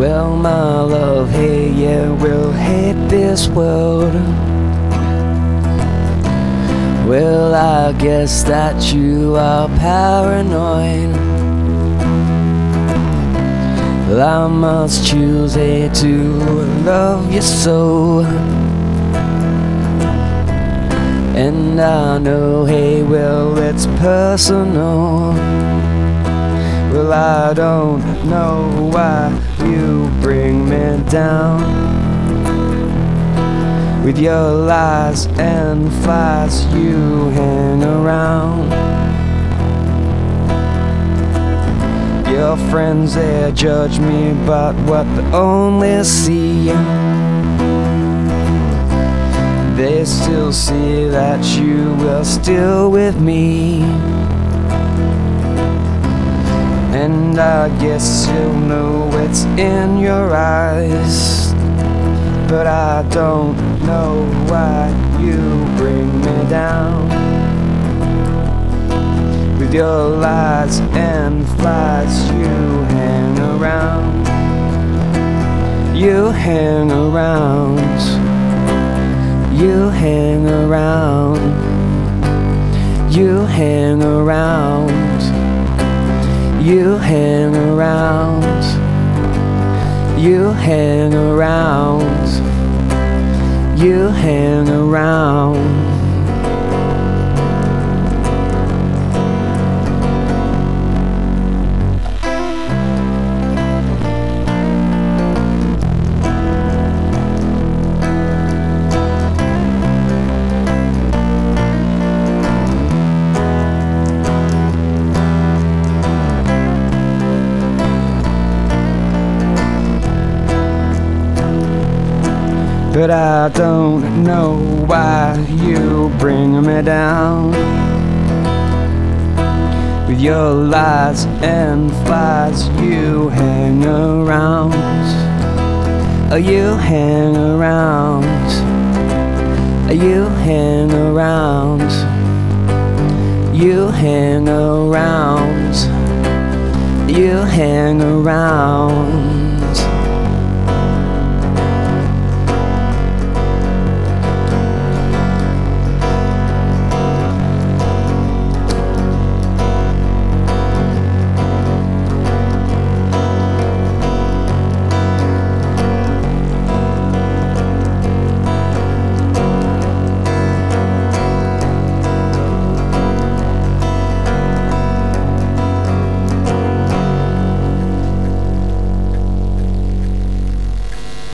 Well, my love, hey, yeah, we'll hate this world. Well, I guess that you are paranoid. Well, I must choose, hey, to love you so. And I know, hey, well, it's personal. Well, I don't know why you bring me down with your lies and flies you hang around. Your friends, they judge me, but what they only see, they still see that you are still with me. And I guess you'll know it's in your eyes, but I don't know why you bring me down with your lies and flies you hang around. You hang around. You hang around. You hang around. You hang around. You hang around. You hang around. But I don't know why you bring me down with your lies and flies you hang around. Oh, you hang around. You hang around. You hang around. You hang around.